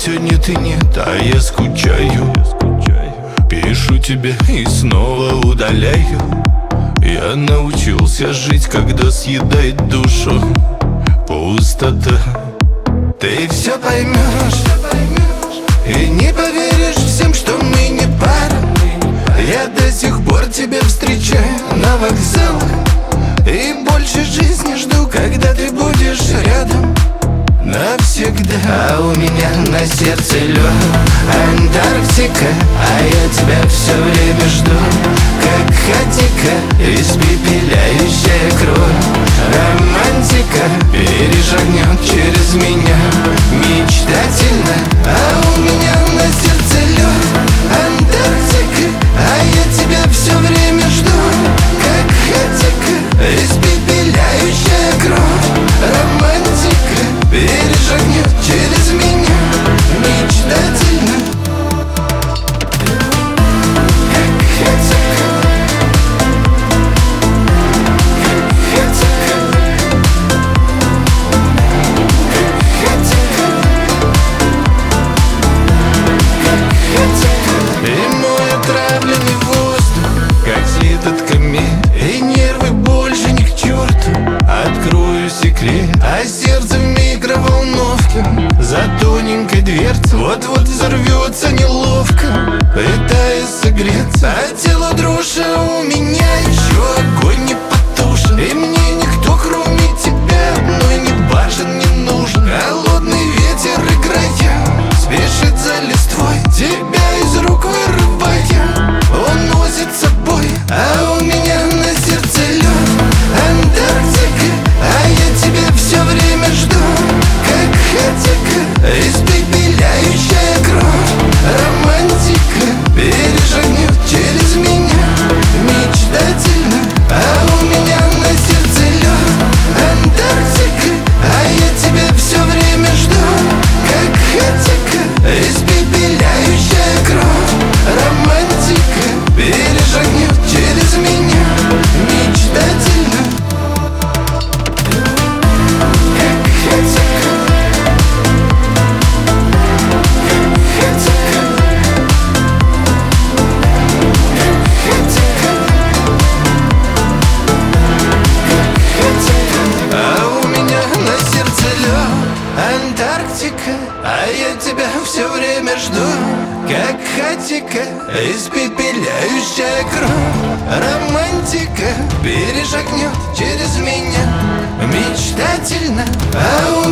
сегодня ты нет, а я скучаю. Пишу тебе и снова удаляю. Я научился жить, когда съедает душу пустота. Ты все поймешь и не поверишь всем, что мы не пара. Я до сих пор тебя встречаю на вокзалах и больше жизни жду, когда ты будешь рядом навсегда. А у меня на сердце лед, Антарктика, а я тебя все время жду, как хатика, испепеляющая кровь. Романтика перешагнет через меня мечтательно. А у меня на сердце лед, Антарктика, а я тебя все время жду, как хатика, испепеляющая кровь. Романтика перешагнет через меня мечтательно. Как хатика, как хатика, как хатика, как хатика. И мой отравленный воздух, как слит от комет, и нервы больше ни к черту. Открою секрет, а сердце в микроволновке за тоненькой дверцей вот-вот взорвется неловко, пытаясь согреться. А тело дрожь, а у меня еще огонь не потушен. И мне никто, кроме тебя, одной не важен, не нужен. Холодный ветер играя спешит за листвой, тебя из рук вырывая уносит с собой. А у меня на сердце лед, Антарктика, а я тебя все время жду, как хатика, испепеляющая кровь. Романтика перешагнет через меня мечтательно. А у меня на сердце лед, Антарктика, а я тебя все время жду, как хатика, испепеляющая кровь. Романтика перешагнет через меня мечтательно. Как хатика, как хатика, как хатика. А у меня на сердце лед, Антарктика, а я тебя все время жду, как хатика, испепеляющая кровь. Романтика перешагнет через меня мечтательно. А у